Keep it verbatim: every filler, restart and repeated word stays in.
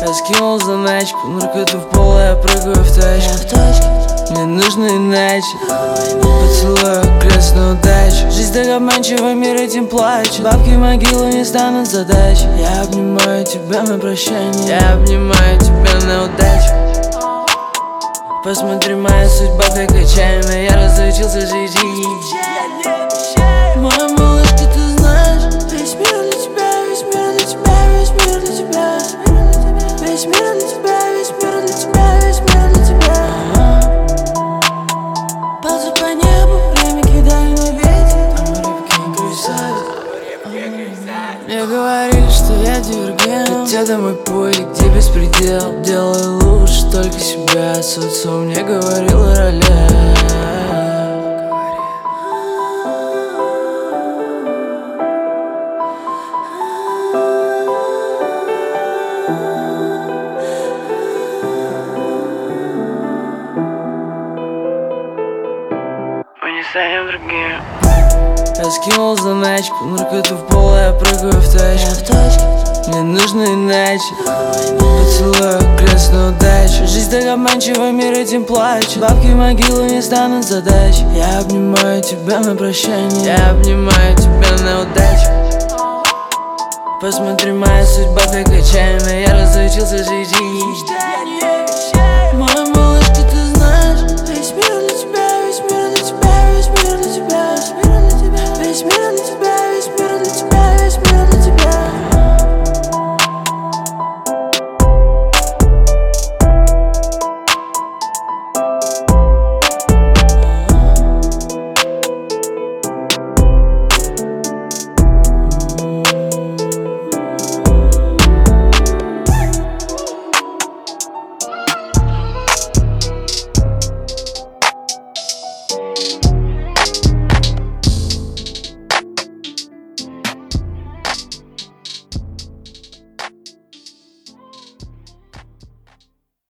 Я скинул заначку, наркоту в пол, я прыгаю в тачку. Мне нужно иначе. Поцелую крестную удачу. Жизнь так обманчива, мир этим плачет. Бабки в могилу не станут задачей. Я обнимаю тебя на прощание. Я обнимаю тебя на удачу. Посмотри, моя судьба так отчаянна. Я разучился жить. Моя малышка, ты знаешь, весь мир для тебя, весь мир для тебя, весь мир для тебя, весь мир для тебя, весь мир для тебя, весь мир для тебя. Ползу по небу, время кидаю на ветер, там рыбки грызают. Мне говорили, что я дивергент, хотя это мой путь, где беспредел. Делаю лучше только себя, социум мне говорил о ролях. Станем другим. Я скинул заначку, наркоту в пол, я прыгаю в тачку. Мне нужно иначе. Поцелую крестную удачу. Жизнь так обманчива, мир этим плачет. Бабки в могилу не станут задачей. Я обнимаю тебя на прощание. Я обнимаю тебя на удачу. Посмотри, моя судьба так отчаянна. Я разучился жить.